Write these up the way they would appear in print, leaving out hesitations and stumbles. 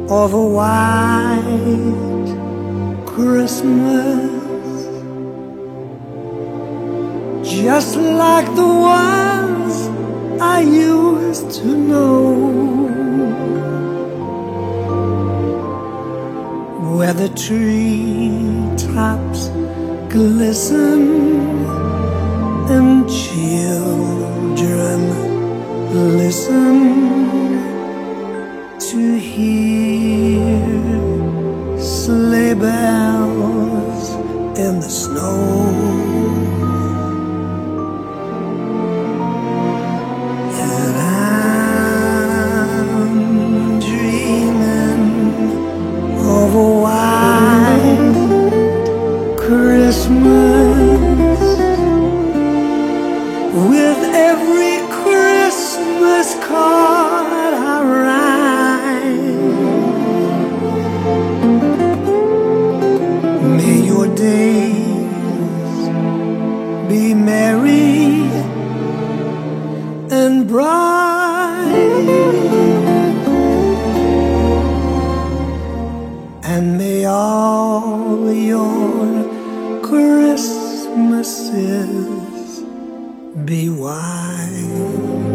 of a white Christmas, just like the ones I used to know, where the treetops glisten and children listen to hear sleigh bells in the snow. And I'm dreaming of a white Christmas, with every Christmas card I write. May your days be merry and bright, and may all your Christmases be white.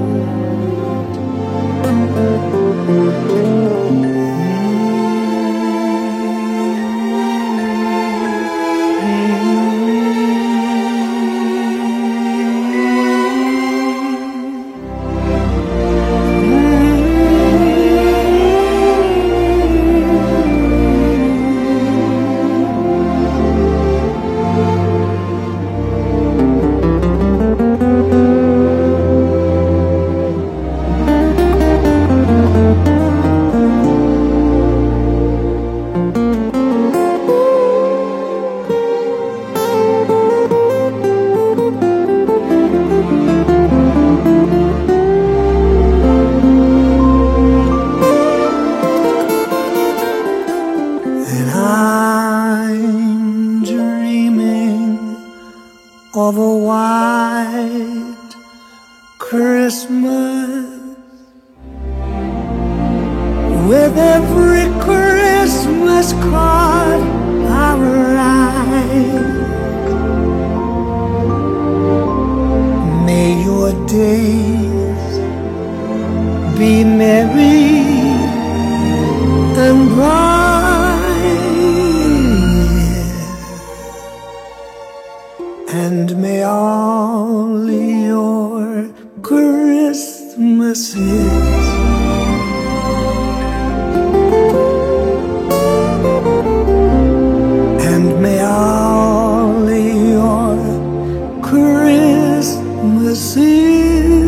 I'm dreaming of a white Christmas, with every Christmas card I write. May your days be merry and bright, and may all your Christmases and may all your Christmases